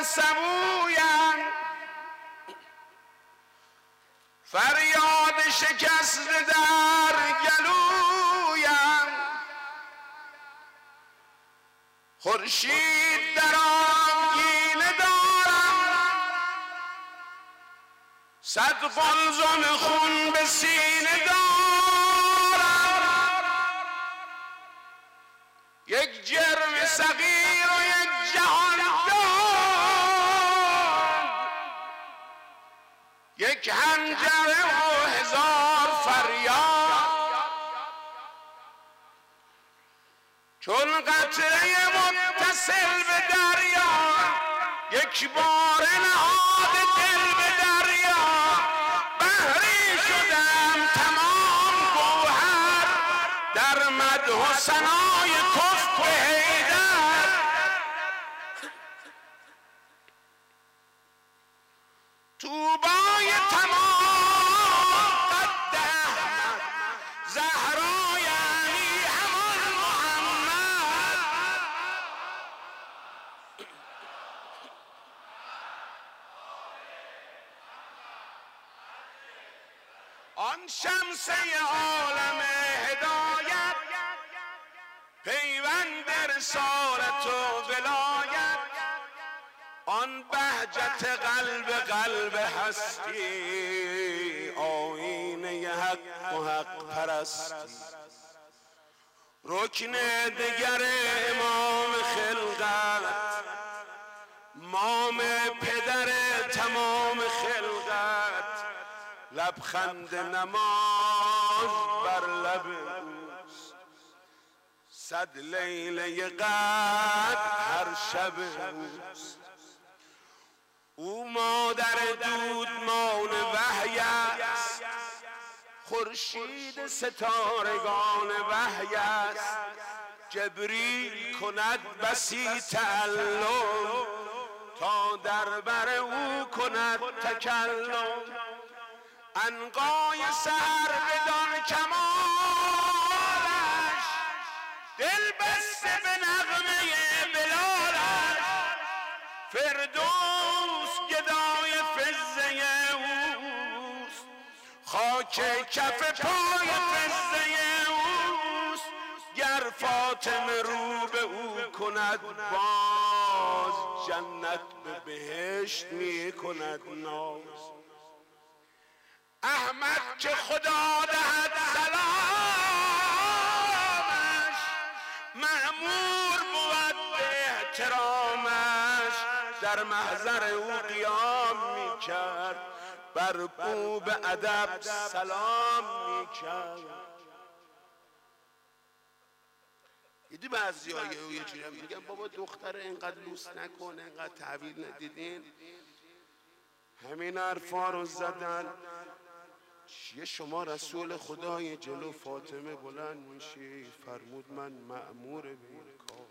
سبویم، فریاد شکست در گلویم، خورشید در آبگینه دارم، صد قلزم خون به سینه دارم، یک جرم صغیر و یک جهان دار، یک حنجره و هزار فریاد، چون قطره متصل به دریا، یک بار نهاد دل به دریا، بحری شدم تمام گوهر در مدح و ثنای کفر حیدر، طوبای تمام قد احمد، زهرا یعنی همان محمد. آن شمسه عالم هدایت، پیوند رسالت و ولایت، آن بهجت قلب هستی، آیینه حق و حق پرستی، رکن دگر امام خلقت، مام پدر تمام خلقت، لبخند نماز بر لب اوست، صد لیله قدر هر شب اوست، او مادر دودمان وحی است، خورشید ستارگان وحی است، جبریل کند بسی تعلم، تا در بر او کند تکلم، عنقای سحر بدان کمالش، دل بسته به نغمه بلالش، فردوس گدای فزه اوست، خاک کف پای فزه اوست، گر فاطمه رو به او کند باز، جنت به بهشت می کند ناز. احمد که خدا دهد سلامش، مأمور بود به احترامش، در محضر او قیام می کرد، بر او به ادب سلام می کرد. دیدی بعضی های او یه جوری میگن بابا دختر اینقدر لوس نکن، اینقدر تحویل ندیدین، همین حرفا رو زدن. چیه شما رسول خدای جلو فاطمه بلند میشی، فرمود من مأمور به این کار.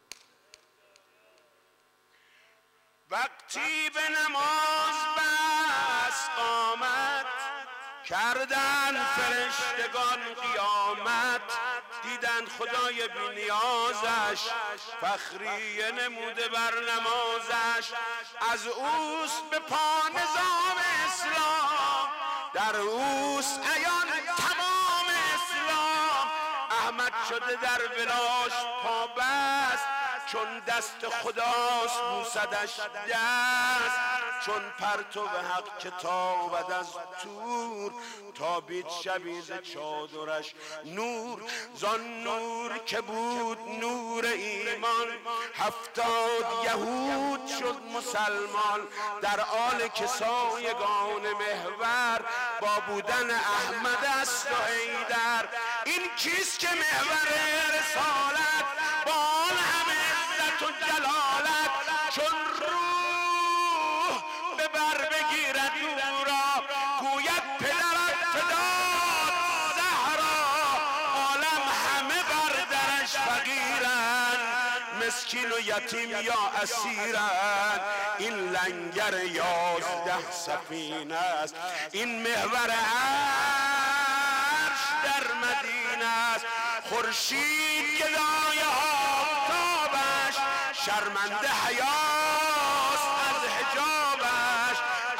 وقتی به نماز بس قامت، کردن فرشتگان قیامت، دیدن خدای بی نیازش، فخریه نموده بر نمازش، از اوست به پا نظام اسلام، در اوست عیان تمام اسلام. احمد شده در ولاش پابست، چون دست خداست بوسدش دست، چون پرتو حق که تابد از تور، تابید شبیز چادرش نور، زان نور که بود نور ایمان، 70 یهود شد مسلمان، در آل کسایگان محور، با بودن احمد است و حیدر. این کیست که محور رسالت، با آن همه عزت و جلالت، چون روح به بر بگیرد او را، گوید پدرت فداد زهرا، عالم همه بر درش فقیرن، مسکین و یتیم یا اسیرن. این لنگر 11 سفینه است، این محور عرش در مدینه است، خورشید گدای آفتابش، شرمنده حیاست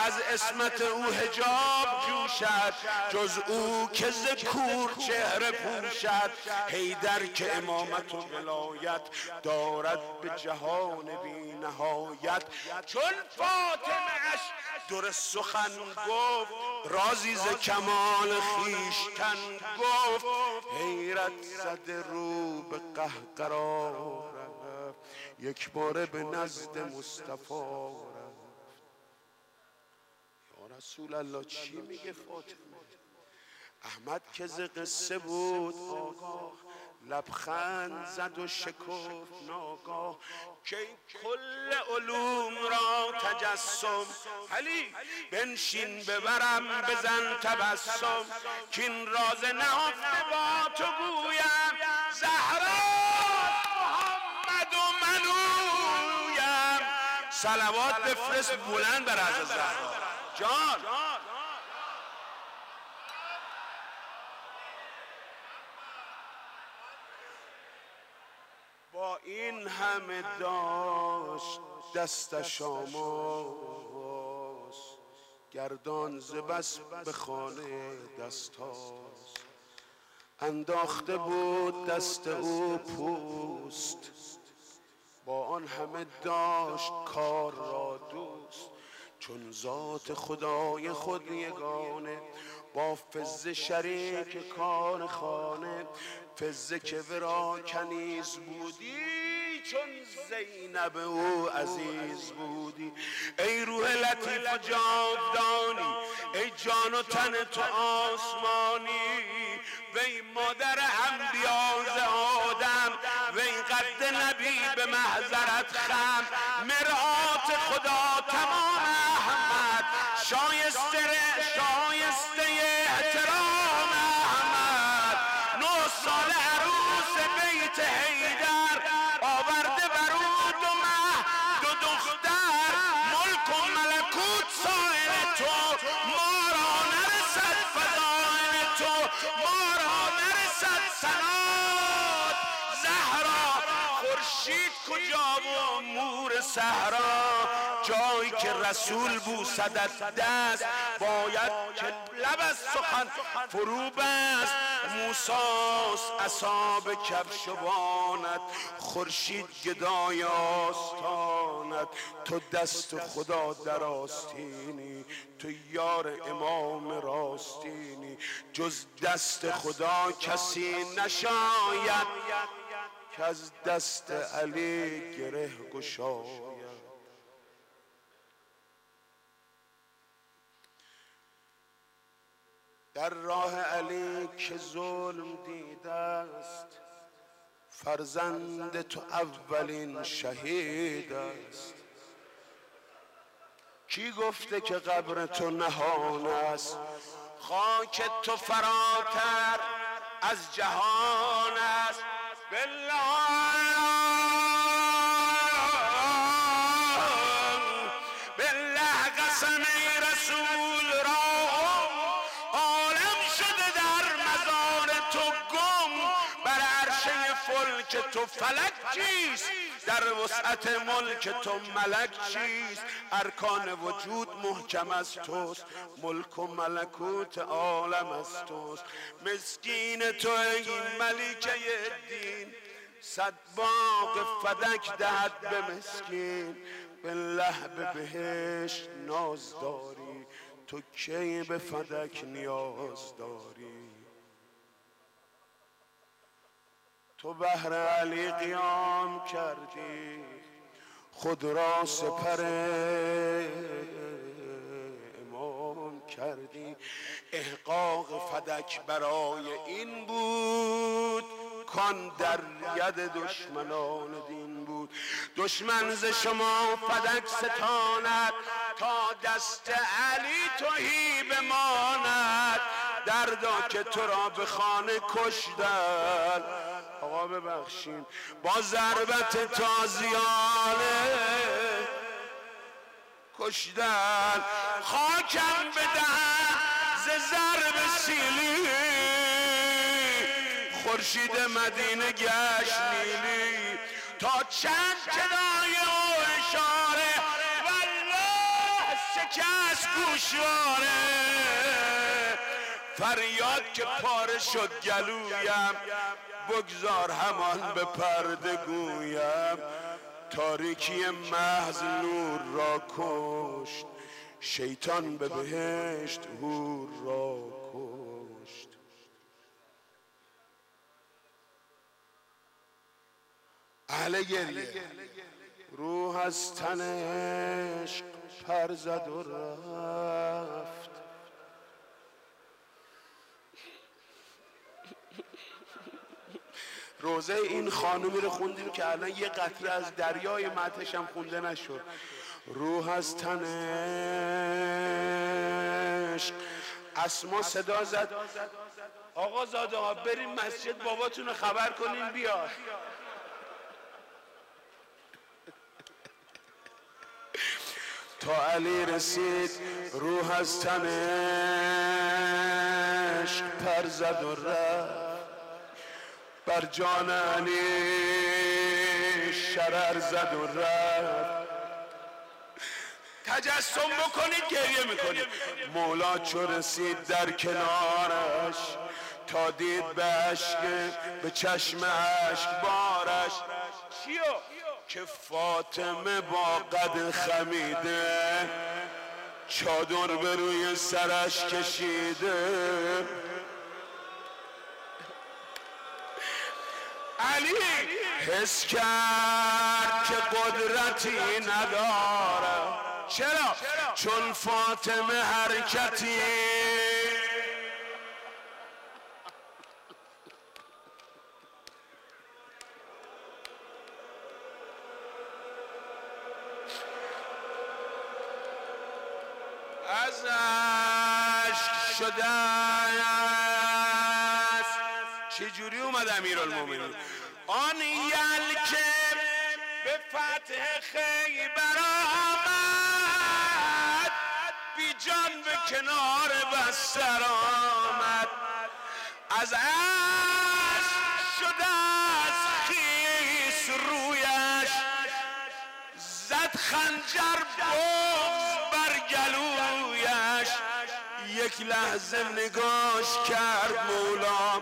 از عصمت او حجاب جوشد، جز او که ز کور چهره پوشد. حیدر که امامت و ولایت دارد به جهان بی نهایت. چون فاطمه اش در سخن گفت، رازی ز کمال خویشتن گفت. حیرت زده رو به قهقرا رفت، یک باره به نزد مصطفی رفت. یا رسول الله چی میگه فاطمه؟ احمد که ز قصه بود آگاه، لبخند زد و شکفت ناگاه. که کل علوم را تجسم، علی بنشین ببرم بزن تبسم. که این راز نهفته با تو گویم، زهرا محمد و منویم. صلوات بفرست بلند بر حضرت زهرا جان. با این همه داشت دستش آماس، گردان ز بس به خانه دستاز. انداخته بود دست او پوست، با آن همه داشت کار را دوست. چون ذات خدای خود یگانه، با فضه شریک کار خانه. فضه که ورا کنیز بودی، چون زینب او عزیز بودی. ای روح لطیف و جاودانی، ای جان و تن تو آسمانی. وی مادر انبیا ز آدم، وی قد نبی به محضرت خم. مرآت خدا تمام احمد، شایسته احترام احمد. 9 سال عروس بیت حیدر، آورده برو 2 مه 2 دختر. ملک و ملکوت سائل تو، ما را نرسد فضائل تو. ما را نرسد سنات زهرا. خورشید کجا و مور صحرا، جایی که رسول بوسدت دست. باید که لب از سخن فرو بست. موساست عصا به کفشوانت، خورشید گدای آستانت. تو دست خدا در آستینی، تو یار امام راستینی. جز دست خدا کسی نشاید، که از دست علی گره گشاید. در راه علی که ظلم دیده است، فرزند تو اولین شهید است. کی گفته که قبر تو نهان است؟ خاک تو فراتر از جهان است. بالله قسم ای رسول را، عالم شده در مزار تو گم. بر عرشه فلک تو فلک چیست؟ در وسعت ملک تو ملک چیست؟ ارکان وجود محکم از توست، ملک و ملکوت عالم از توست. مسکین تو ای ملکه دین، 100 باغ فدک دهد به مسکین. بالله به بهشت ناز داری، تو کی به فدک نیاز داری؟ تو بهر علی قیام کردی، خود را سپر امام کردی. احقاق فدک برای این بود، کان در ید دشمنان دین بود. دشمن ز شما فدک ستاند، تا دست علی تهی بماند. دردا که تو را به خانه کشتن، آقا ببخشین، با ضربت تازیانه کشتن. خاکم بدهن ز ضرب سیلی، خورشید مدینه گشت نیلی. تا چند جدای و اشاره، والله شکست از گوشواره، فریاد که پاره شد گلویم، بگذار همان به پرده گویم. تاریکی محض نور را کشت، شیطان به بهشت حور را کشت. اهل گریه روح از تن عشق پر زد و رفت. روزه این خانومی رو خوندیم که الان یه قطره از دریای مدحش هم خونده نشد. روح از تن عشق. اسما صدا زد آقا زاده ها بریم مسجد باباتون رو خبر کنین بیاد. تا علی رسید روح از تن عشق پر زد و رفت. بر جان علی شرر زد و رفت. تجسم بکنید گریه میکنید. مولا چو رسید در کنارش، تا دید به عشق به چشم عشق بارش. چیو؟ که فاطمه با قد خمیده، چادر به روی سرش کشیده. علی حس کرد که قدرتی نداره. چرا؟ چون فاطمه حرکتی از عشق شده است. چجوری اومد امیرالمومنین؟ آن یل که به فتح خیبر آمد، بی جان به کنار بستر آمد. از عشق شده از خیس رویش، زد خنجر بغض بر گلویش. یک لحظه نگاش کرد مولا،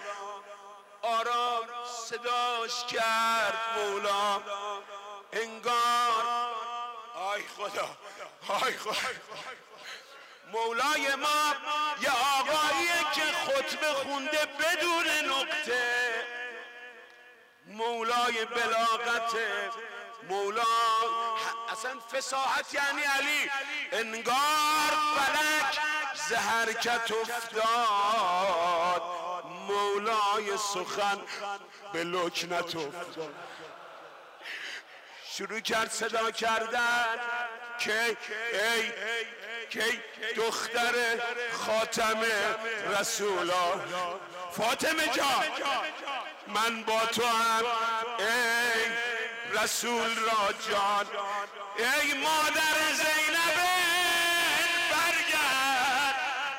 آرام صداش کرد مولا. انگار آی خدا آی خدا، مولای ما یه آقاییه که خطبه خونده بدون نقطه. مولای بلاغته، مولا اصلا فصاحت یعنی علی. انگار فلک ز حرکت افتاد، مولای سخن به لکنت افتاد. شروع کرد صدا کردن که ای دختر خاتم رسولا، فاطمه جان من با تو هم. ای رسول را جان، ای مادر زینب برگرد،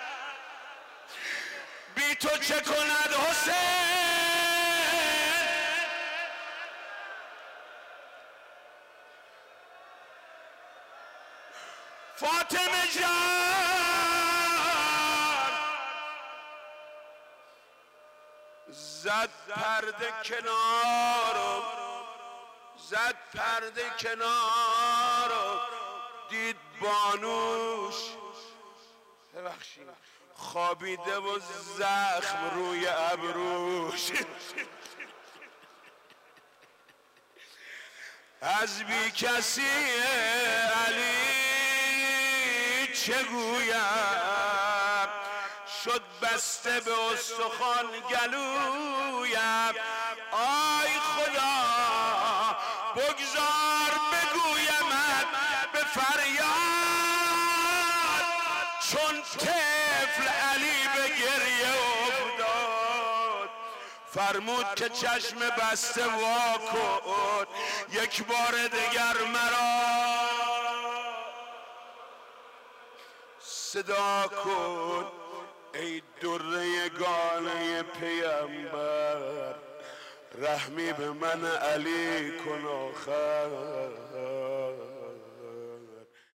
بی تو چه کند حسین؟ فاطمه جان زد پرده کنارو، زد پرده کنارو، دید بانوش ببخشید خوابیده و زخم روی ابروش. از بی کسی علی چه گویم، شد بسته به استخوان گلویم. آی خدا بگذار بگویمت به فریاد، چون طفل علی به گریه افتاد. فرمود که چشم بسته وا کن، یک بار دیگر مرا صدا کن. ای دره گانه پیامبر، رحمی به من علی کن آخر.